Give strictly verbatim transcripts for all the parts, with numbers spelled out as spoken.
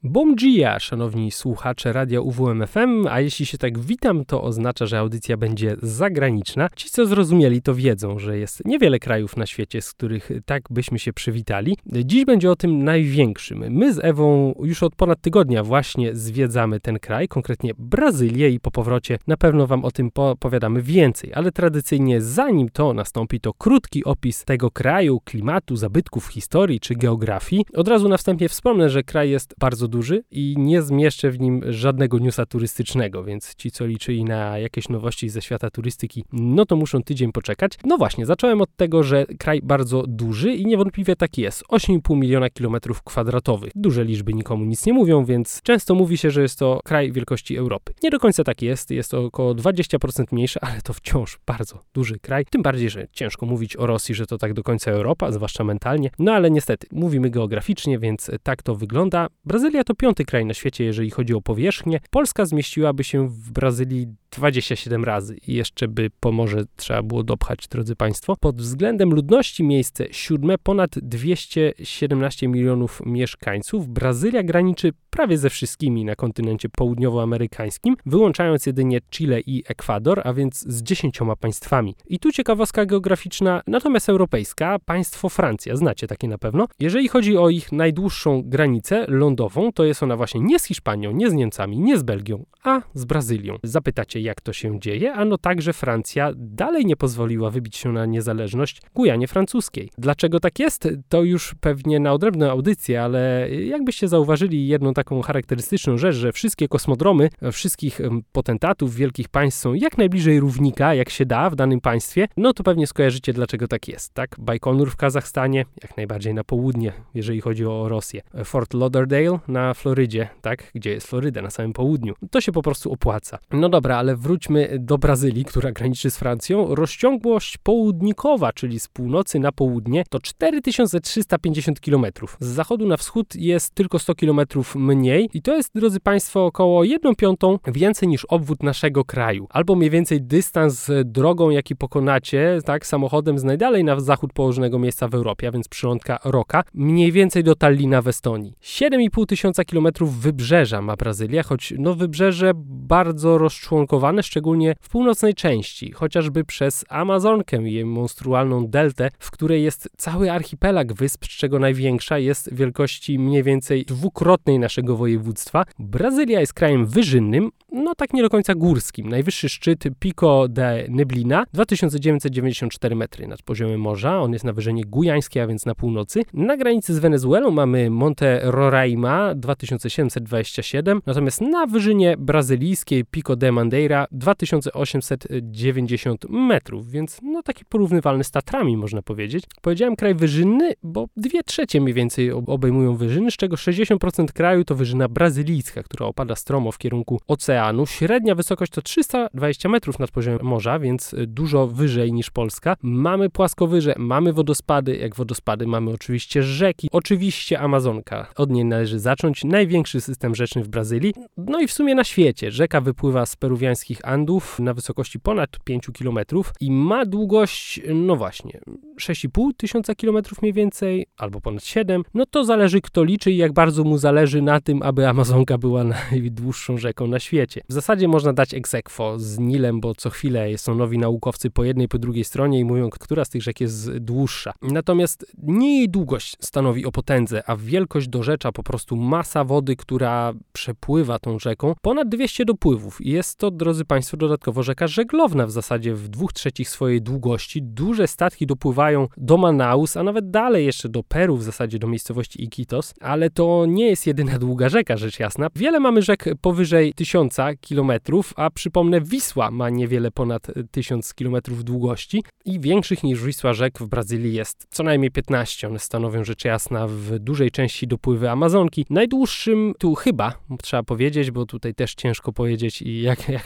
Bom dia, szanowni słuchacze Radia U W M F M, a jeśli się tak witam, to oznacza, że audycja będzie zagraniczna. Ci, co zrozumieli, to wiedzą, że jest niewiele krajów na świecie, z których tak byśmy się przywitali. Dziś będzie o tym największym. My z Ewą już od ponad tygodnia właśnie zwiedzamy ten kraj, konkretnie Brazylię i po powrocie na pewno wam o tym opowiadamy więcej, ale tradycyjnie zanim to nastąpi, to krótki opis tego kraju, klimatu, zabytków, historii czy geografii. Od razu na wstępie wspomnę, że kraj jest bardzo duży i nie zmieszczę w nim żadnego newsa turystycznego, więc ci, co liczyli na jakieś nowości ze świata turystyki, no to muszą tydzień poczekać. No właśnie, zacząłem od tego, że kraj bardzo duży i niewątpliwie tak jest. osiem i pół miliona kilometrów kwadratowych. Duże liczby nikomu nic nie mówią, więc często mówi się, że jest to kraj wielkości Europy. Nie do końca tak jest, jest to około dwadzieścia procent mniejsze, ale to wciąż bardzo duży kraj. Tym bardziej, że ciężko mówić o Rosji, że to tak do końca Europa, zwłaszcza mentalnie. No ale niestety, mówimy geograficznie, więc tak to wygląda. Brazylia to piąty kraj na świecie, jeżeli chodzi o powierzchnię. Polska zmieściłaby się w Brazylii dwadzieścia siedem razy i jeszcze by Pomorze trzeba było dopchać, drodzy Państwo. Pod względem ludności miejsce siódme, ponad dwieście siedemnaście milionów mieszkańców. Brazylia graniczy prawie ze wszystkimi na kontynencie południowoamerykańskim, wyłączając jedynie Chile i Ekwador, a więc z dziesięcioma państwami. I tu ciekawostka geograficzna, natomiast europejska, państwo Francja, znacie takie na pewno. Jeżeli chodzi o ich najdłuższą granicę lądową, to jest ona właśnie nie z Hiszpanią, nie z Niemcami, nie z Belgią, a z Brazylią. Zapytacie, jak to się dzieje? Ano tak, że Francja dalej nie pozwoliła wybić się na niezależność Gujanie Francuskiej. Dlaczego tak jest? To już pewnie na odrębną audycję, ale jakbyście zauważyli jedną taką charakterystyczną rzecz, że wszystkie kosmodromy wszystkich potentatów wielkich państw są jak najbliżej równika, jak się da w danym państwie, no to pewnie skojarzycie, dlaczego tak jest, tak? Bajkonur w Kazachstanie, jak najbardziej na południe, jeżeli chodzi o Rosję. Fort Lauderdale na Florydzie, tak? Gdzie jest Floryda, na samym południu. To się po prostu opłaca. No dobra, ale wróćmy do Brazylii, która graniczy z Francją. Rozciągłość południkowa, czyli z północy na południe, to cztery tysiące trzysta pięćdziesiąt kilometrów. Z zachodu na wschód jest tylko sto kilometrów mniej i to jest, drodzy Państwo, około jedną piątą więcej niż obwód naszego kraju. Albo mniej więcej dystans drogą, jaki pokonacie, tak, samochodem z najdalej na zachód położonego miejsca w Europie, a więc przylądka Rocka, mniej więcej do Tallina w Estonii. siedem i pół tysiąca kilometrów wybrzeża ma Brazylia, choć no wybrzeże bardzo rozczłonkowane, szczególnie w północnej części, chociażby przez Amazonkę i jej monstrualną deltę, w której jest cały archipelag wysp, z czego największa jest wielkości mniej więcej dwukrotnej naszego województwa. Brazylia jest krajem wyżynnym, no tak nie do końca górskim. Najwyższy szczyt Pico de Neblina, dwa tysiące dziewięćset dziewięćdziesiąt cztery metry nad poziomem morza. On jest na wyżynie gujańskiej, a więc na północy. Na granicy z Wenezuelą mamy Monte Roraima, dwa tysiące siedemset dwadzieścia siedem, natomiast na wyżynie brazylijskiej Pico de Mandeira dwa tysiące osiemset dziewięćdziesiąt metrów, więc no taki porównywalny z Tatrami, można powiedzieć. Powiedziałem kraj wyżynny, bo dwie trzecie mniej więcej obejmują wyżyny, z czego sześćdziesiąt procent kraju to wyżyna brazylijska, która opada stromo w kierunku oceanu. Średnia wysokość to trzysta dwadzieścia metrów nad poziomem morza, więc dużo wyżej niż Polska. Mamy płaskowyże, mamy wodospady, jak wodospady mamy oczywiście rzeki, oczywiście Amazonka. Od niej należy zacząć. Największy system rzeczny w Brazylii, no i w sumie na świecie. Rzeka wypływa z peruwiańskich Andów na wysokości ponad pięć kilometrów i ma długość, no właśnie, sześć i pół tysiąca kilometrów mniej więcej, albo ponad siedem. No to zależy, kto liczy i jak bardzo mu zależy na tym, aby Amazonka była najdłuższą rzeką na świecie. W zasadzie można dać ex aequo z Nilem, bo co chwilę są nowi naukowcy po jednej, po drugiej stronie i mówią, która z tych rzek jest dłuższa. Natomiast nie jej długość stanowi o potędze, a wielkość dorzecza po prostu masa wody, która przepływa tą rzeką. Ponad dwieście dopływów. Jest to, drodzy Państwo, dodatkowo rzeka żeglowna w zasadzie w dwóch trzecich swojej długości. Duże statki dopływają do Manaus, a nawet dalej jeszcze do Peru, w zasadzie do miejscowości Iquitos, ale to nie jest jedyna długa rzeka, rzecz jasna. Wiele mamy rzek powyżej tysiąca kilometrów, a przypomnę, Wisła ma niewiele ponad tysiąc kilometrów długości i większych niż Wisła rzek w Brazylii jest co najmniej piętnaście. One stanowią, rzecz jasna, w dużej części dopływy Amazonki. Najdłuższym tu chyba, trzeba powiedzieć, bo tutaj też ciężko powiedzieć i jak, jaka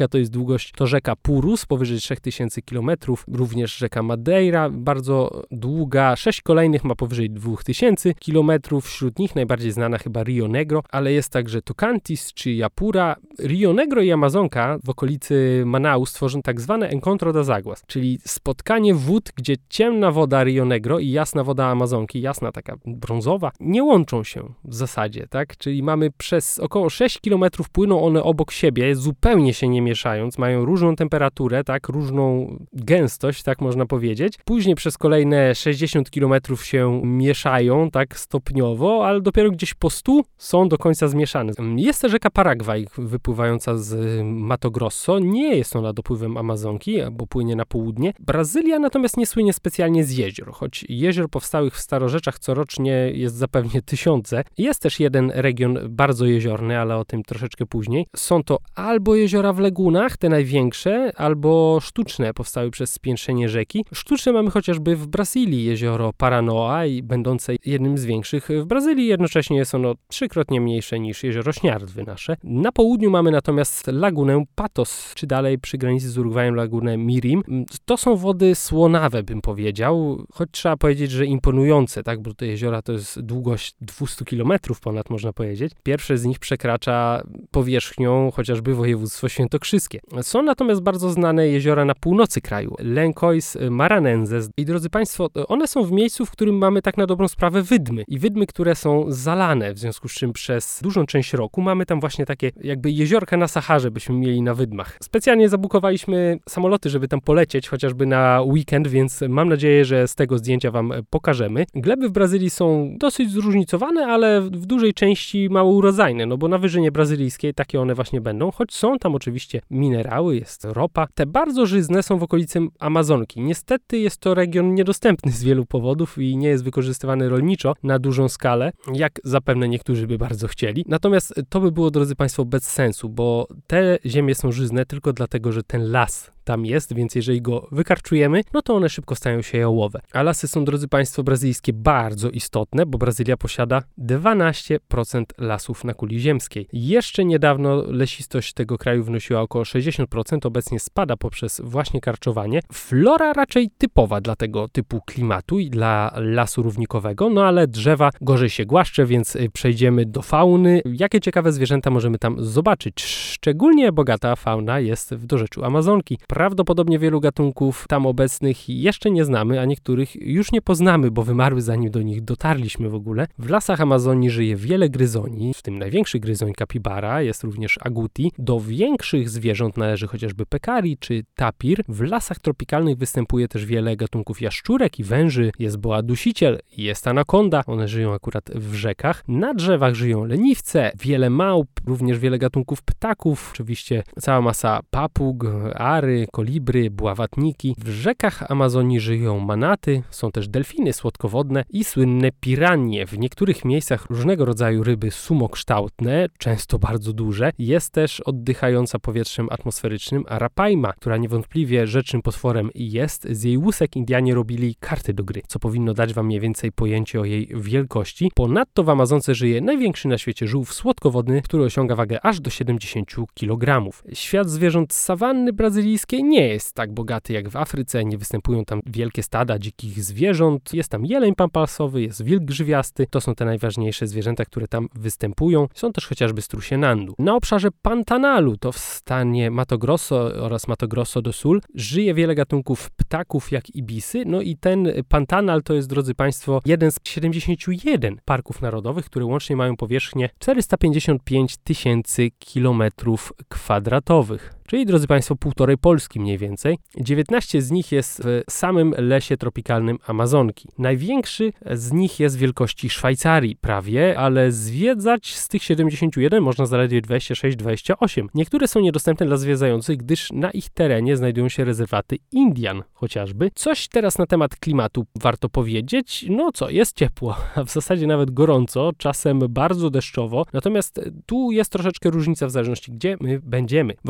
to jest długość, to rzeka Purus, powyżej trzy tysiące kilometrów, również rzeka Madeira, bardzo długa, sześć kolejnych ma powyżej dwa tysiące kilometrów, wśród nich najbardziej znana chyba Rio Negro, ale jest także Tocantins czy Japura. Rio Negro i Amazonka w okolicy Manaus tworzą tak zwane Encontro das Aguas, czyli spotkanie wód, gdzie ciemna woda Rio Negro i jasna woda Amazonki, jasna taka brązowa, nie łączą się w zasadzie, tak? Czyli mamy przez około sześć kilometrów płyną one obok siebie, zupełnie się nie mieszając, mają różną temperaturę, tak? Różną gęstość, tak można powiedzieć. Później przez kolejne sześćdziesiąt kilometrów się mieszają, tak? Stopniowo, ale dopiero gdzieś po stu są do końca zmieszane. Jest też rzeka Paragwaj wypływająca z Mato Grosso. Nie jest ona dopływem Amazonki, bo płynie na południe. Brazylia natomiast nie słynie specjalnie z jezior, choć jezior powstałych w starorzeczach corocznie jest zapewne tysiące. Jest też jeden region bardzo jeziorny, ale o tym troszeczkę później. Są to albo jeziora w lagunach, te największe, albo sztuczne, powstały przez spiętrzenie rzeki. Sztuczne mamy chociażby w Brazylii jezioro Paranoa, i będące jednym z większych w Brazylii. Jednocześnie jest ono trzykrotnie mniejsze niż jezioro Śniardwy nasze. Na południu mamy natomiast lagunę Patos, czy dalej przy granicy z Urugwajem lagunę Mirim. To są wody słonawe, bym powiedział, choć trzeba powiedzieć, że imponujące, tak, bo te jeziora to jest długość dwieście kilometrów ponad, można powiedzieć. Pierwsze z nich przekracza powierzchnią chociażby województwo świętokrzyskie. Są natomiast bardzo znane jeziora na północy kraju, Lencois Maranhenses. I drodzy Państwo, one są w miejscu, w którym mamy tak na dobrą sprawę wydmy. I wydmy, które są zalane, w związku z czym przez dużą część roku mamy tam właśnie takie jakby jeziorka na Saharze byśmy mieli na wydmach. Specjalnie zabukowaliśmy samoloty, żeby tam polecieć, chociażby na weekend, więc mam nadzieję, że z tego zdjęcia Wam pokażemy. Gleby w Brazylii są dosyć zróżnicowane, ale w dużej części mało urodzajne, no bo na wyżynie brazylijskiej takie one właśnie będą, choć są tam oczywiście minerały, jest ropa. Te bardzo żyzne są w okolicy Amazonki. Niestety jest to region niedostępny z wielu powodów i nie jest wykorzystywany rolniczo na dużą skalę, jak zapewne niektórzy by bardzo chcieli. Natomiast to by było, drodzy Państwo, bez sensu, bo te ziemie są żyzne tylko dlatego, że ten las tam jest, więc jeżeli go wykarczujemy, no to one szybko stają się jałowe. A lasy są, drodzy Państwo, brazylijskie bardzo istotne, bo Brazylia posiada dwanaście procent lasów na kuli ziemskiej. Jeszcze niedawno lesistość tego kraju wynosiła około sześćdziesiąt procent, obecnie spada poprzez właśnie karczowanie. Flora raczej typowa dla tego typu klimatu i dla lasu równikowego, no ale drzewa gorzej się głaszcze, więc przejdziemy do fauny. Jakie ciekawe zwierzęta możemy tam zobaczyć? Szczególnie bogata fauna jest w dorzeczu Amazonki. Prawdopodobnie wielu gatunków tam obecnych jeszcze nie znamy, a niektórych już nie poznamy, bo wymarły zanim do nich dotarliśmy w ogóle. W lasach Amazonii żyje wiele gryzoni, w tym największy gryzoń kapibara, jest również aguti. Do większych zwierząt należy chociażby pekari czy tapir. W lasach tropikalnych występuje też wiele gatunków jaszczurek i węży. Jest boa dusiciel, jest anakonda, one żyją akurat w rzekach. Na drzewach żyją leniwce, wiele małp, również wiele gatunków ptaków, oczywiście cała masa papug, ary, kolibry, bławatniki. W rzekach Amazonii żyją manaty, są też delfiny słodkowodne i słynne piranie. W niektórych miejscach różnego rodzaju ryby sumokształtne, często bardzo duże. Jest też oddychająca powietrzem atmosferycznym arapaima, która niewątpliwie rzecznym potworem jest. Z jej łusek Indianie robili karty do gry, co powinno dać Wam mniej więcej pojęcie o jej wielkości. Ponadto w Amazonce żyje największy na świecie żółw słodkowodny, który osiąga wagę aż do siedemdziesiąt kilogramów. Świat zwierząt z sawanny brazylijskiej nie jest tak bogaty jak w Afryce, nie występują tam wielkie stada dzikich zwierząt, jest tam jeleń pampasowy, jest wilk grzywiasty, to są te najważniejsze zwierzęta, które tam występują. Są też chociażby strusie nandu. Na obszarze Pantanalu, to w stanie Mato Grosso oraz Mato Grosso do Sul, żyje wiele gatunków ptaków jak ibisy, no i ten Pantanal to jest, drodzy Państwo, jeden z siedemdziesięciu jeden parków narodowych, które łącznie mają powierzchnię czterysta pięćdziesiąt pięć tysięcy kilometrów kwadratowych. Czyli, drodzy Państwo, półtorej Polski mniej więcej. dziewiętnaście z nich jest w samym lesie tropikalnym Amazonki. Największy z nich jest wielkości Szwajcarii prawie, ale zwiedzać z tych siedemdziesięciu jeden można zaledwie dwadzieścia sześć dwadzieścia osiem. Niektóre są niedostępne dla zwiedzających, gdyż na ich terenie znajdują się rezerwaty Indian chociażby. Coś teraz na temat klimatu warto powiedzieć. No co, jest ciepło, a w zasadzie nawet gorąco, czasem bardzo deszczowo. Natomiast tu jest troszeczkę różnica w zależności, gdzie my będziemy. W okolicach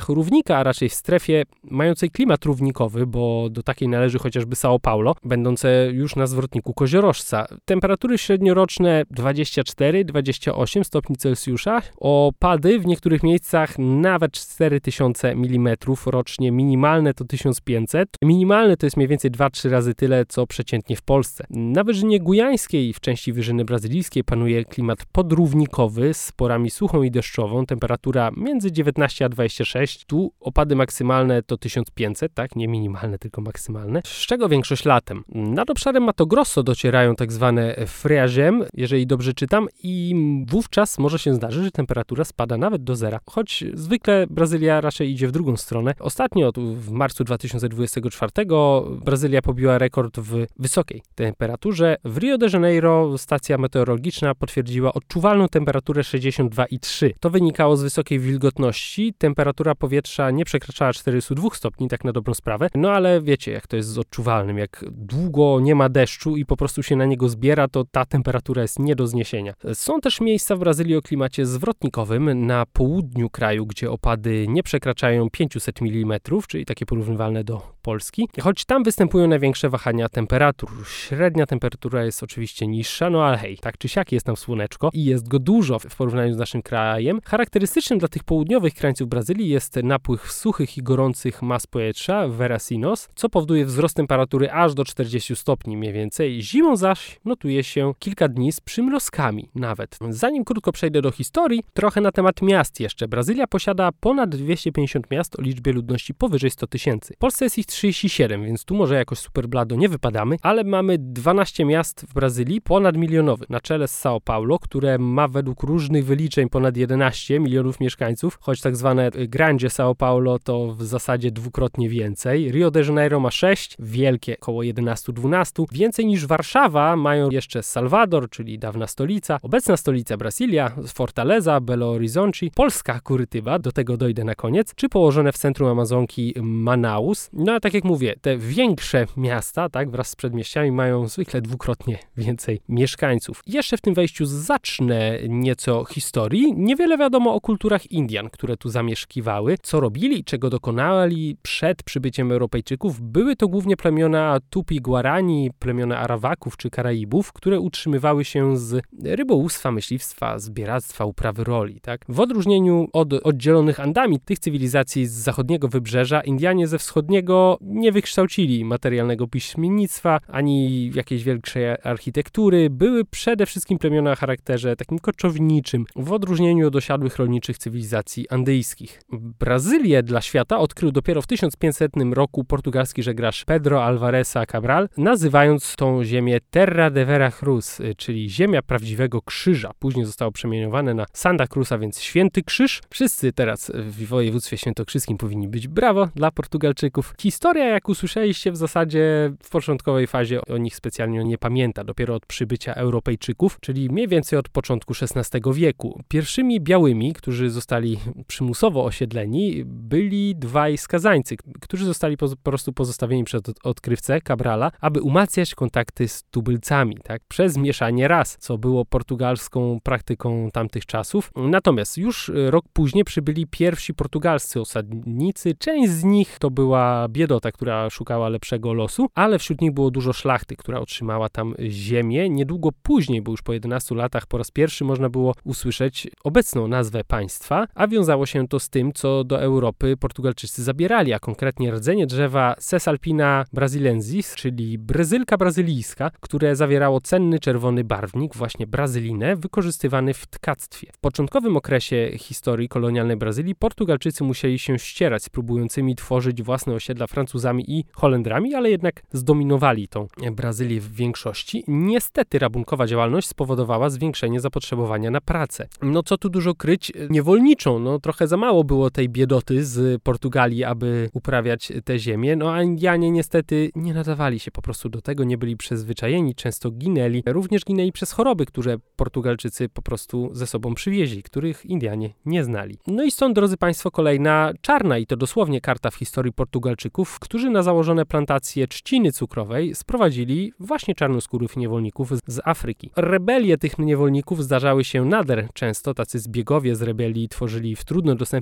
okolicach równika, a raczej w strefie mającej klimat równikowy, bo do takiej należy chociażby São Paulo, będące już na zwrotniku koziorożca. Temperatury średnioroczne dwadzieścia cztery do dwudziestu ośmiu stopni Celsjusza, opady w niektórych miejscach nawet cztery tysiące milimetrów rocznie, minimalne to tysiąc pięćset. Minimalne to jest mniej więcej dwa trzy razy tyle, co przeciętnie w Polsce. Na wyżynie gujańskiej, w części wyżyny brazylijskiej panuje klimat podrównikowy z porami suchą i deszczową, temperatura między dziewiętnaście a dwadzieścia sześć, tu opady maksymalne to tysiąc pięćset, tak, nie minimalne, tylko maksymalne, z czego większość latem. Nad obszarem Mato Grosso docierają tak zwane friażem, jeżeli dobrze czytam, i wówczas może się zdarzyć, że temperatura spada nawet do zera, choć zwykle Brazylia raczej idzie w drugą stronę. Ostatnio, w marcu dwa tysiące dwudziestego czwartego, Brazylia pobiła rekord w wysokiej temperaturze. W Rio de Janeiro stacja meteorologiczna potwierdziła odczuwalną temperaturę sześćdziesiąt dwa i trzy. To wynikało z wysokiej wilgotności. Temperatura powietrza nie przekraczała czterdziestu dwóch stopni, tak na dobrą sprawę. No ale wiecie, jak to jest z odczuwalnym. Jak długo nie ma deszczu i po prostu się na niego zbiera, to ta temperatura jest nie do zniesienia. Są też miejsca w Brazylii o klimacie zwrotnikowym, na południu kraju, gdzie opady nie przekraczają pięćset milimetrów, czyli takie porównywalne do Polski, choć tam występują największe wahania temperatur. Średnia temperatura jest oczywiście niższa, no ale hej, tak czy siak jest tam słoneczko i jest go dużo w porównaniu z naszym krajem. Charakterystycznym dla tych południowych krańców Brazylii jest napływ suchych i gorących mas powietrza, veracinos, co powoduje wzrost temperatury aż do czterdziestu stopni mniej więcej. Zimą zaś notuje się kilka dni z przymrozkami nawet. Zanim krótko przejdę do historii, trochę na temat miast jeszcze. Brazylia posiada ponad dwieście pięćdziesiąt miast o liczbie ludności powyżej stu tysięcy. W Polsce jest ich trzydzieści siedem, więc tu może jakoś super blado nie wypadamy, ale mamy dwanaście miast w Brazylii ponadmilionowych. Na czele z São Paulo, które ma według różnych wyliczeń ponad jedenaście milionów mieszkańców, choć tak zwane Grande São Paulo to w zasadzie dwukrotnie więcej. Rio de Janeiro ma sześć, wielkie około jedenaście dwanaście. Więcej niż Warszawa mają jeszcze Salvador, czyli dawna stolica, obecna stolica Brasilia, Fortaleza, Belo Horizonte, polska Kurytyba, do tego dojdę na koniec, czy położone w centrum Amazonki Manaus. No a tak jak mówię, te większe miasta, tak, wraz z przedmieściami mają zwykle dwukrotnie więcej mieszkańców. Jeszcze w tym wejściu zacznę nieco historii. Niewiele wiadomo o kulturach Indian, które tu zamieszkiwały, co robili, czego dokonali przed przybyciem Europejczyków. Były to głównie plemiona Tupi-Guarani, plemiona Arawaków czy Karaibów, które utrzymywały się z rybołówstwa, myśliwstwa, zbieractwa, uprawy roli. Tak? W odróżnieniu od oddzielonych Andami tych cywilizacji z zachodniego wybrzeża, Indianie ze wschodniego nie wykształcili materialnego piśmiennictwa, ani jakiejś większej architektury. Były przede wszystkim plemiona o charakterze takim koczowniczym, w odróżnieniu od osiadłych rolniczych cywilizacji andyjskich. Brazylię dla świata odkrył dopiero w tysiąc pięćsetnym roku portugalski żeglarz Pedro Álvares Cabral, nazywając tą ziemię Terra de Vera Cruz, czyli ziemia prawdziwego krzyża. Później zostało przemianowane na Santa Cruz, a więc Święty Krzyż. Wszyscy teraz w województwie świętokrzyskim powinni być brawo dla Portugalczyków. Historia, jak usłyszeliście, w zasadzie w początkowej fazie o nich specjalnie nie pamięta, dopiero od przybycia Europejczyków, czyli mniej więcej od początku szesnastego wieku. Pierwszymi białymi, którzy zostali przymusowo osiedleni, byli dwaj skazańcy, którzy zostali po, po prostu pozostawieni przez odkrywcę Cabrala, aby umacniać kontakty z tubylcami, tak, przez mieszanie ras, co było portugalską praktyką tamtych czasów. Natomiast już rok później przybyli pierwsi portugalscy osadnicy. Część z nich to była biedota, która szukała lepszego losu, ale wśród nich było dużo szlachty, która otrzymała tam ziemię. Niedługo później, bo już po jedenastu latach po raz pierwszy można było usłyszeć obecną nazwę państwa, a wiązało się to z tym, co do Europy Portugalczycy zabierali, a konkretnie rdzenie drzewa Cesalpina brasilensis, czyli bryzylka brazylijska, które zawierało cenny czerwony barwnik, właśnie brazylinę, wykorzystywany w tkactwie. W początkowym okresie historii kolonialnej Brazylii Portugalczycy musieli się ścierać z próbującymi tworzyć własne osiedla Francuzami i Holendrami, ale jednak zdominowali tą Brazylię w większości. Niestety rabunkowa działalność spowodowała zwiększenie zapotrzebowania na pracę. No co tu dużo kryć, niewolniczą, no trochę za mało było tej biedoty z Portugalii, aby uprawiać te ziemię, no a Indianie niestety nie nadawali się po prostu do tego, nie byli przyzwyczajeni, często ginęli, również ginęli przez choroby, które Portugalczycy po prostu ze sobą przywieźli, których Indianie nie znali. No i stąd, drodzy Państwo, kolejna czarna, i to dosłownie karta w historii Portugalczyków, którzy na założone plantacje trzciny cukrowej sprowadzili właśnie czarnoskórych niewolników z Afryki. Rebelie tych niewolników zdarzały się nader często, tacy zbiegowie z rebelii tworzyli w trudno dostępnych miejscach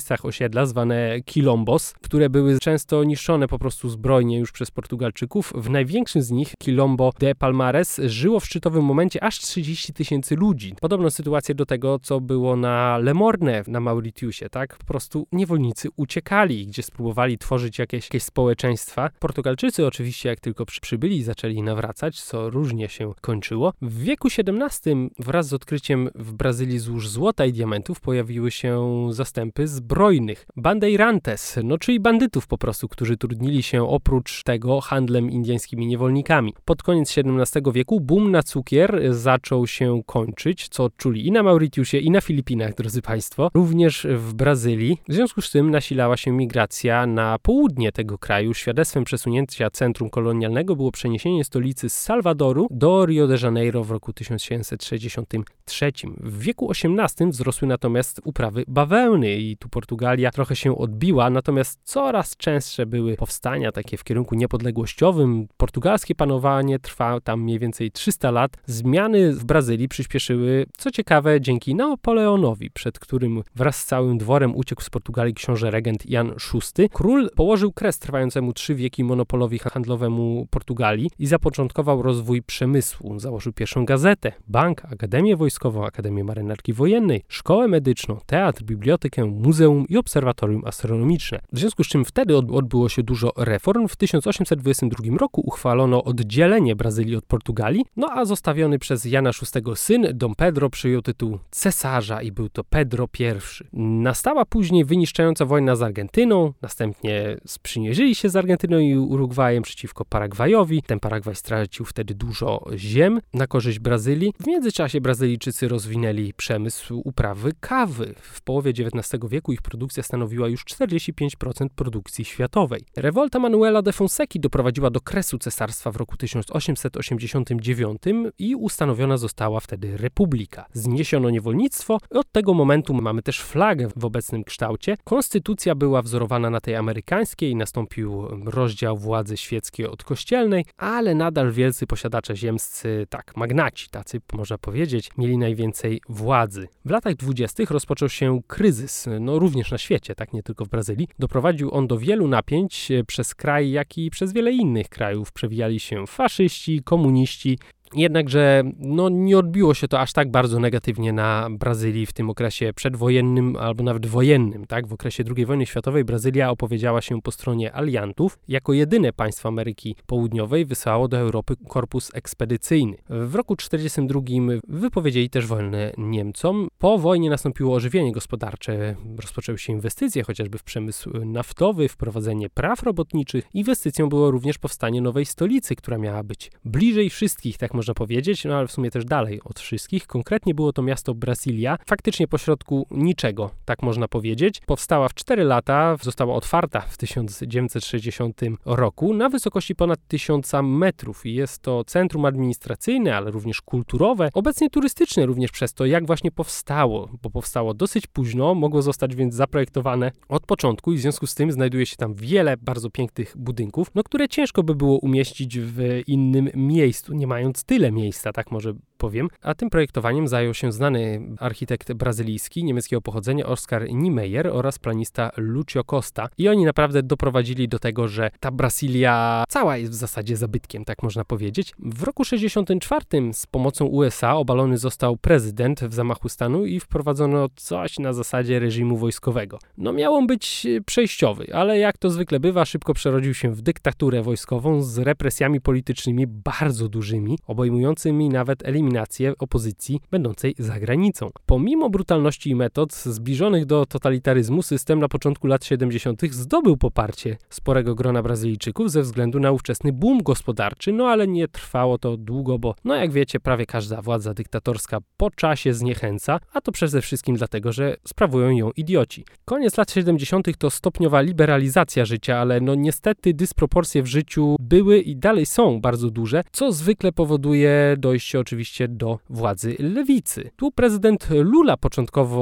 miejscach osiedla zwane quilombos, które były często niszczone po prostu zbrojnie już przez Portugalczyków. W największym z nich, Quilombo de Palmares, żyło w szczytowym momencie aż trzydzieści tysięcy ludzi. Podobną sytuację do tego, co było na Lemorne na Mauritiusie, tak? Po prostu niewolnicy uciekali, gdzie spróbowali tworzyć jakieś, jakieś społeczeństwa. Portugalczycy oczywiście, jak tylko przybyli, zaczęli nawracać, co różnie się kończyło. W wieku siedemnastym wraz z odkryciem w Brazylii złóż złota i diamentów pojawiły się zastępy zbrojnych. Bandeirantes, no czyli bandytów po prostu, którzy trudnili się oprócz tego handlem indyjskimi niewolnikami. Pod koniec siedemnastego wieku boom na cukier zaczął się kończyć, co odczuli i na Mauritiusie, i na Filipinach, drodzy Państwo, również w Brazylii. W związku z tym nasilała się migracja na południe tego kraju. Świadectwem przesunięcia centrum kolonialnego było przeniesienie stolicy z Salwadoru do Rio de Janeiro w roku tysiąc siedemset sześćdziesiątym trzecim. W wieku osiemnastym wzrosły natomiast uprawy bawełny i tu Portugalia trochę się odbiła, natomiast coraz częstsze były powstania takie w kierunku niepodległościowym. Portugalskie panowanie trwa tam mniej więcej trzysta lat. Zmiany w Brazylii przyspieszyły, co ciekawe, dzięki Napoleonowi, przed którym wraz z całym dworem uciekł z Portugalii książę regent Jan szósty. Król położył kres trwającemu trzy wieki monopolowi handlowemu Portugalii i zapoczątkował rozwój przemysłu. Założył pierwszą gazetę, bank, akademię wojskową, akademię marynarki wojennej, szkołę medyczną, teatr, bibliotekę, muzeum i obserwatorium astronomiczne. W związku z czym wtedy odbyło się dużo reform. W tysiąc osiemset dwudziestym drugim roku uchwalono oddzielenie Brazylii od Portugalii, no a zostawiony przez Jana szóstego syn, Dom Pedro, przyjął tytuł cesarza i był to Pedro pierwszy. Nastała później wyniszczająca wojna z Argentyną, następnie sprzymierzyli się z Argentyną i Urugwajem przeciwko Paragwajowi. Ten Paragwaj stracił wtedy dużo ziem na korzyść Brazylii. W międzyczasie Brazylijczycy rozwinęli przemysł uprawy kawy. W połowie dziewiętnastego wieku ich produkcja stanowiła już czterdzieści pięć procent produkcji światowej. Rewolta Manuela de Fonseki doprowadziła do kresu cesarstwa w roku tysiąc osiemset osiemdziesiątym dziewiątym i ustanowiona została wtedy republika. Zniesiono niewolnictwo i od tego momentu mamy też flagę w obecnym kształcie. Konstytucja była wzorowana na tej amerykańskiej, nastąpił rozdział władzy świeckiej od kościelnej, ale nadal wielcy posiadacze ziemscy, tak, magnaci, tacy można powiedzieć, mieli najwięcej władzy. W latach dwudziestych rozpoczął się kryzys, no również na świecie, tak, nie tylko w Brazylii. Doprowadził on do wielu napięć przez kraj, jak i przez wiele innych krajów. Przewijali się faszyści, komuniści. Jednakże no, nie odbiło się to aż tak bardzo negatywnie na Brazylii w tym okresie przedwojennym albo nawet wojennym. Tak? W okresie drugiej wojny światowej Brazylia opowiedziała się po stronie aliantów. Jako jedyne państwo Ameryki Południowej wysłało do Europy korpus ekspedycyjny. W roku tysiąc dziewięćset czterdziestym drugim wypowiedzieli też wojnę Niemcom. Po wojnie nastąpiło ożywienie gospodarcze. Rozpoczęły się inwestycje chociażby w przemysł naftowy, wprowadzenie praw robotniczych. Inwestycją było również powstanie nowej stolicy, która miała być bliżej wszystkich, tak można powiedzieć, no ale w sumie też dalej od wszystkich. Konkretnie było to miasto Brasilia, faktycznie pośrodku niczego, tak można powiedzieć. Powstała w cztery lata, została otwarta w tysiąc dziewięćset sześćdziesiątym roku na wysokości ponad tysiąca metrów i jest to centrum administracyjne, ale również kulturowe, obecnie turystyczne również przez to, jak właśnie powstało, bo powstało dosyć późno, mogło zostać więc zaprojektowane od początku i w związku z tym znajduje się tam wiele bardzo pięknych budynków, no które ciężko by było umieścić w innym miejscu, nie mając tyle miejsca, tak może powiem. A tym projektowaniem zajął się znany architekt brazylijski, niemieckiego pochodzenia Oskar Niemeyer oraz planista Lucio Costa. I oni naprawdę doprowadzili do tego, że ta Brasilia cała jest w zasadzie zabytkiem, tak można powiedzieć. W roku sześćdziesiątym czwartym z pomocą U S A obalony został prezydent w zamachu stanu i wprowadzono coś na zasadzie reżimu wojskowego. No miał on być przejściowy, ale jak to zwykle bywa, szybko przerodził się w dyktaturę wojskową z represjami politycznymi bardzo dużymi, obejmującymi nawet eliminację opozycji będącej za granicą. Pomimo brutalności i metod zbliżonych do totalitaryzmu, system na początku lat siedemdziesiątych zdobył poparcie sporego grona Brazylijczyków ze względu na ówczesny boom gospodarczy, no ale nie trwało to długo, bo no jak wiecie, prawie każda władza dyktatorska po czasie zniechęca, a to przede wszystkim dlatego, że sprawują ją idioci. Koniec lat siedemdziesiątych to stopniowa liberalizacja życia, ale no niestety dysproporcje w życiu były i dalej są bardzo duże, co zwykle powoduje dojście oczywiście do władzy lewicy. Tu prezydent Lula początkowo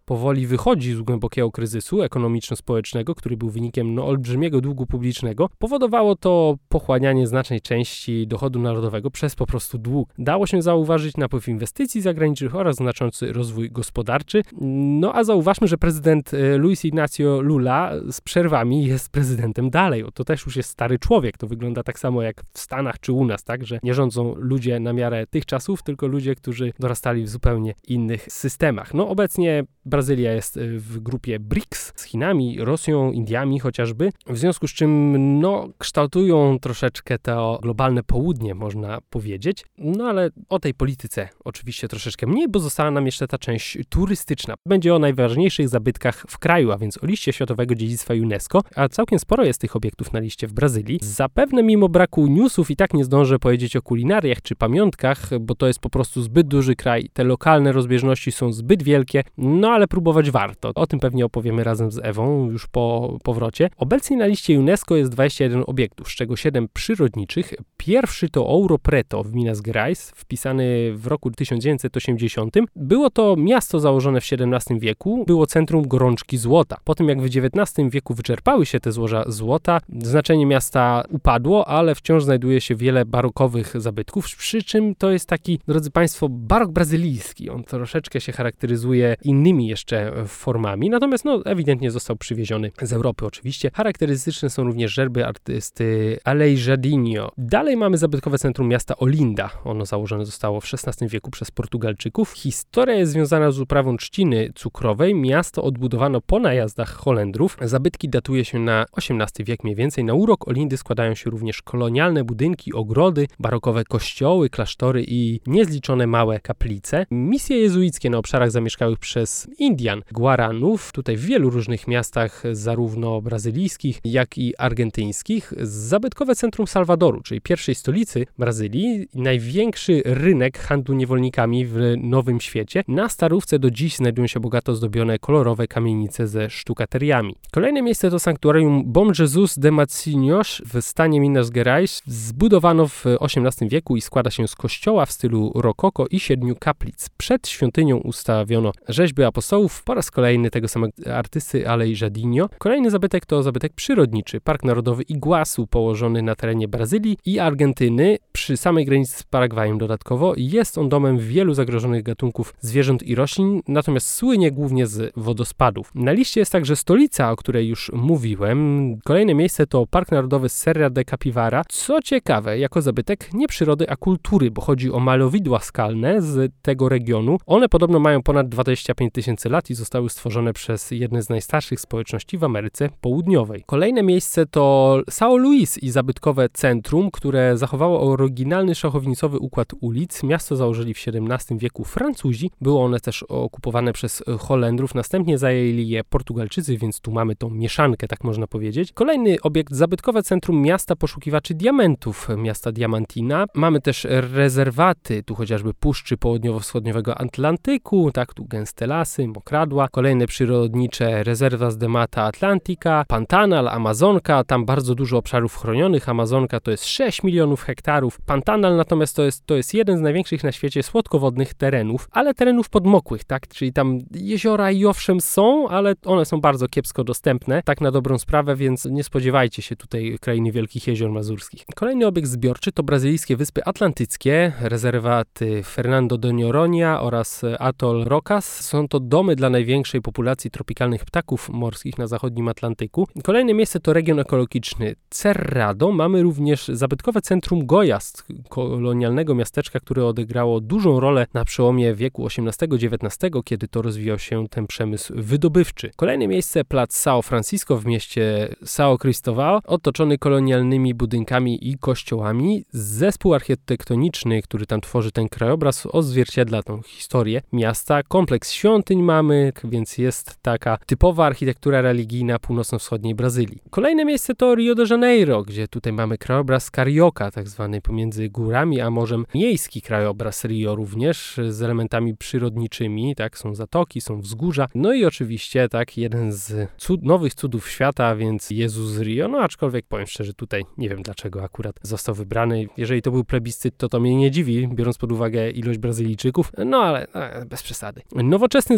powoli wychodzi z głębokiego kryzysu ekonomiczno-społecznego, który był wynikiem no, olbrzymiego długu publicznego, powodowało to pochłanianie znacznej części dochodu narodowego przez po prostu dług. Dało się zauważyć napływ inwestycji zagranicznych oraz znaczący rozwój gospodarczy. No a zauważmy, że prezydent Luis Ignacio Lula z przerwami jest prezydentem dalej. To też już jest stary człowiek. To wygląda tak samo jak w Stanach czy u nas, tak, że nie rządzą ludzie na miarę tych czasów, tylko ludzie, którzy dorastali w zupełnie innych systemach. No obecnie Brazylia jest w grupie B R I C S z Chinami, Rosją, Indiami chociażby, w związku z czym no kształtują troszeczkę to globalne południe, można powiedzieć. No ale o tej polityce oczywiście troszeczkę mniej, bo została nam jeszcze ta część turystyczna. Będzie o najważniejszych zabytkach w kraju, a więc o liście Światowego Dziedzictwa UNESCO, a całkiem sporo jest tych obiektów na liście w Brazylii. Zapewne mimo braku newsów i tak nie zdążę powiedzieć o kulinariach czy pamiątkach, bo to jest po prostu zbyt duży kraj, te lokalne rozbieżności są zbyt wielkie, no ale próbować warto. O tym pewnie opowiemy razem z Ewą już po powrocie. Obecnie na liście UNESCO jest dwadzieścia jeden obiektów, z czego siedem przyrodniczych. Pierwszy to Ouro Preto w Minas Gerais, wpisany w roku tysiąc dziewięćset osiemdziesiątym. Było to miasto założone w siedemnastym wieku, było centrum gorączki złota. Po tym jak w dziewiętnastym wieku wyczerpały się te złoża złota, znaczenie miasta upadło, ale wciąż znajduje się wiele barokowych zabytków, przy czym to jest taki, drodzy Państwo, barok brazylijski. On troszeczkę się charakteryzuje innymi jeszcze formami, natomiast no ewidentnie został przywieziony z Europy oczywiście. Charakterystyczne są również żerby artysty Aleijadinho. Dalej mamy zabytkowe centrum miasta Olinda. Ono założone zostało w szesnastym wieku przez Portugalczyków. Historia jest związana z uprawą trzciny cukrowej. Miasto odbudowano po najazdach Holendrów. Zabytki datuje się na osiemnasty wiek mniej więcej. Na urok Olindy składają się również kolonialne budynki, ogrody, barokowe kościoły, klasztory i niezliczone małe kaplice. Misje jezuickie na obszarach zamieszkałych przez Indian, Guaranów, tutaj w wielu różnych miastach, zarówno brazylijskich, jak i argentyńskich. Zabytkowe centrum Salwadoru, czyli pierwszej stolicy Brazylii, największy rynek handlu niewolnikami w Nowym Świecie. Na Starówce do dziś znajdują się bogato zdobione kolorowe kamienice ze sztukateriami. Kolejne miejsce to sanktuarium Bom Jesus de Macinhos w stanie Minas Gerais. Zbudowano w osiemnastym wieku i składa się z kościoła w stylu rokoko i siedmiu kaplic. Przed świątynią ustawiono rzeźby apostołów po raz kolejny tego samego artysty Aleijadinho. Kolejny zabytek to zabytek przyrodniczy, Park Narodowy Iguazu, położony na terenie Brazylii i Argentyny, przy samej granicy z Paragwajem dodatkowo. Jest on domem wielu zagrożonych gatunków zwierząt i roślin, natomiast słynie głównie z wodospadów. Na liście jest także stolica, o której już mówiłem. Kolejne miejsce to Park Narodowy Serra de Capivara. Co ciekawe, jako zabytek nie przyrody, a kultury, bo chodzi o malowidła skalne z tego regionu. One podobno mają ponad dwadzieścia pięć tysięcy lat i zostały stworzone przez jedne z najstarszych społeczności w Ameryce Południowej. Kolejne miejsce to São Luís i zabytkowe centrum, które zachowało oryginalny szachownicowy układ ulic. Miasto założyli w siedemnastym wieku Francuzi. Było one też okupowane przez Holendrów. Następnie zajęli je Portugalczycy, więc tu mamy tą mieszankę, tak można powiedzieć. Kolejny obiekt, zabytkowe centrum miasta poszukiwaczy diamentów, miasta Diamantina. Mamy też rezerwaty, tu chociażby Puszczy Południowo-Wschodniowego Atlantyku, tak, tu gęste lasy, mokradła. Kolejne przyrodnicze Reservas de Mata Atlantica, Pantanal, Amazonka, tam bardzo dużo obszarów chronionych. Amazonka to jest sześć milionów hektarów. Pantanal natomiast to jest, to jest jeden z największych na świecie słodkowodnych terenów, ale terenów podmokłych, tak, czyli tam jeziora i owszem są, ale one są bardzo kiepsko dostępne, tak na dobrą sprawę, więc nie spodziewajcie się tutaj krainy Wielkich Jezior Mazurskich. Kolejny obiekt zbiorczy to brazylijskie Wyspy Atlantyckie, rezerwaty Fernando de Noronha oraz Atol Rocas. Są to domy dla największej populacji tropikalnych ptaków morskich na zachodnim Atlantyku. Kolejne miejsce to region ekologiczny Cerrado. Mamy również zabytkowe centrum Goiás, kolonialnego miasteczka, które odegrało dużą rolę na przełomie wieku osiemnastego dziewiętnastego, kiedy to rozwijał się ten przemysł wydobywczy. Kolejne miejsce plac São Francisco w mieście São Cristóvão, otoczony kolonialnymi budynkami i kościołami. Zespół architektoniczny, który tam tworzy ten krajobraz, odzwierciedla tą historię miasta. Kompleks świątyń mamy, więc jest taka typowa architektura religijna północno-wschodniej Brazylii. Kolejne miejsce to Rio de Janeiro, gdzie tutaj mamy krajobraz Carioca, tak zwany pomiędzy górami a morzem. Miejski krajobraz Rio również z elementami przyrodniczymi, tak, są zatoki, są wzgórza. No i oczywiście tak jeden z cud, nowych cudów świata, więc Jezus z Rio, no aczkolwiek powiem szczerze, tutaj nie wiem dlaczego akurat został wybrany. Jeżeli to był plebiscyt, to to mnie nie dziwi, biorąc pod uwagę ilość Brazylijczyków, no ale e, bez przesady. Nowoczesny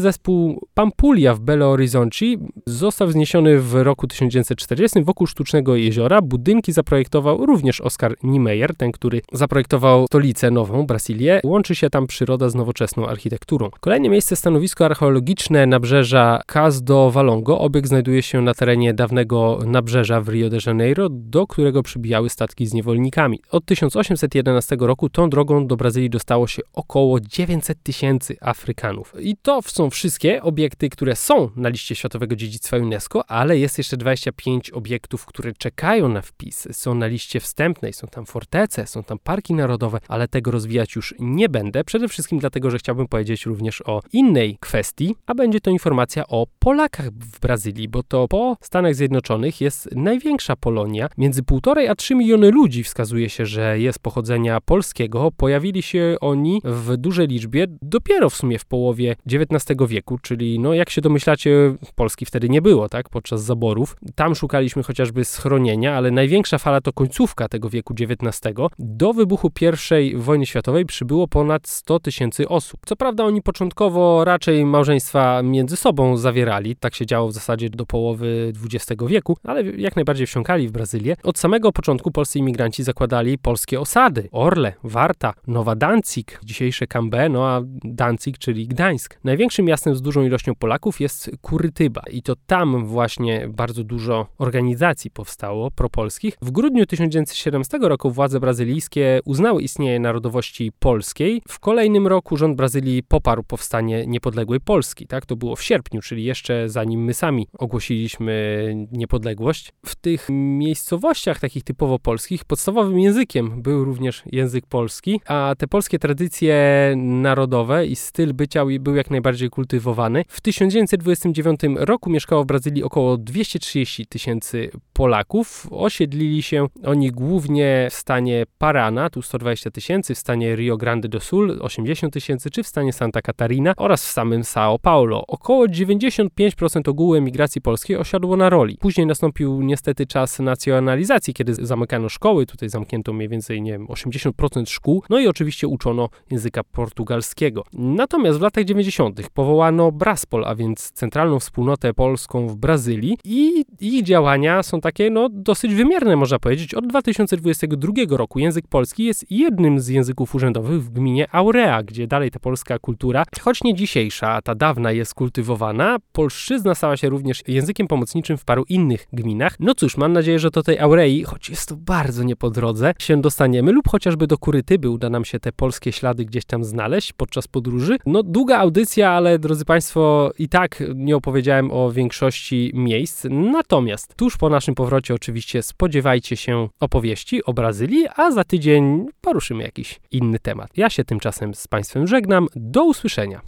zespół Pampulha w Belo Horizonte został wzniesiony w roku tysiąc dziewięćset czterdziestym wokół sztucznego jeziora. Budynki zaprojektował również Oscar Niemeyer, ten, który zaprojektował stolicę nową, Brazylię. Łączy się tam przyroda z nowoczesną architekturą. Kolejne miejsce stanowisko archeologiczne nabrzeża Cais do Valongo. Obiekt znajduje się na terenie dawnego nabrzeża w Rio de Janeiro, do którego przybijały statki z niewolnikami. Od tysiąc osiemset jedenastego roku tą drogą do Brazylii dostało się około dziewięćset tysięcy Afrykanów. I to są wszystkie obiekty, które są na liście Światowego Dziedzictwa UNESCO, ale jest jeszcze dwadzieścia pięć obiektów, które czekają na wpis. Są na liście wstępnej, są tam fortece, są tam parki narodowe, ale tego rozwijać już nie będę. Przede wszystkim dlatego, że chciałbym powiedzieć również o innej kwestii, a będzie to informacja o Polakach w Brazylii, bo to po Stanach Zjednoczonych jest największa Polonia. Między półtorej a trzy miliony ludzi wskazuje się, że jest pochodzenia polskiego. Pojawili się oni w dużej liczbie dopiero w sumie w połowie dziewiętnastego wieku, czyli no jak się domyślacie, Polski wtedy nie było, tak, podczas zaborów. Tam szukaliśmy chociażby schronienia, ale największa fala to końcówka tego wieku dziewiętnastego. Do wybuchu pierwszej wojny światowej przybyło ponad sto tysięcy osób. Co prawda oni początkowo raczej małżeństwa między sobą zawierali, tak się działo w zasadzie do połowy dwudziestego wieku, ale jak najbardziej wsiąkali w Brazylię. Od samego początku polscy imigranci zakładali polskie osady. Orle, Warta, Nowa Danzig, dzisiejsze Cambé, no a Danzig, czyli Gdańsk. Największym miastem z dużą ilością Polaków jest Kurytyba i to tam właśnie bardzo dużo organizacji powstało propolskich. W grudniu tysiąc dziewięćset siedemnastego roku władze brazylijskie uznały istnienie narodowości polskiej. W kolejnym roku rząd Brazylii poparł powstanie niepodległej Polski, tak? To było w sierpniu, czyli jeszcze zanim my sami ogłosiliśmy niepodległość. W tych miejscowościach takich typowo polskich podstawowym językiem był również język polski, a te polskie tradycje narodowe i styl bycia był jak najbardziej kultywowany. W tysiąc dziewięćset dwudziestym dziewiątym roku mieszkało w Brazylii około dwieście trzydzieści tysięcy Polaków. Osiedlili się oni głównie w stanie Parana, tu sto dwadzieścia tysięcy, w stanie Rio Grande do Sul osiemdziesiąt tysięcy, czy w stanie Santa Catarina oraz w samym São Paulo. Około dziewięćdziesiąt pięć procent ogółu emigracji polskiej osiadło na Roli. Później nastąpił niestety czas nacjonalizacji, kiedy zamykano szkoły, tutaj zamknięto mniej więcej, nie wiem, osiemdziesiąt procent szkół, no i oczywiście uczono języka portugalskiego. Natomiast w latach dziewięćdziesiątych powołano Braspol, a więc Centralną Wspólnotę Polską w Brazylii i ich działania są takie, no, dosyć wymierne, można powiedzieć. Od dwa tysiące dwudziestego drugiego roku język polski jest jednym z języków urzędowych w gminie Aurea, gdzie dalej ta polska kultura, choć nie dzisiejsza, a ta dawna jest kultywowana. Polszczyzna stała się również językiem pomocniczym w paru innych gminach. No cóż, mam nadzieję, że do tej Aurei, choć jest to bardzo nie po drodze, się dostaniemy lub chociażby do Kurytyby uda nam się te polskie ślady gdzieś tam znaleźć podczas podróży. No długa audycja, ale drodzy Państwo, i tak nie opowiedziałem o większości miejsc. Natomiast tuż po naszym powrocie oczywiście spodziewajcie się opowieści o Brazylii, a za tydzień poruszymy jakiś inny temat. Ja się tymczasem z Państwem żegnam. Do usłyszenia.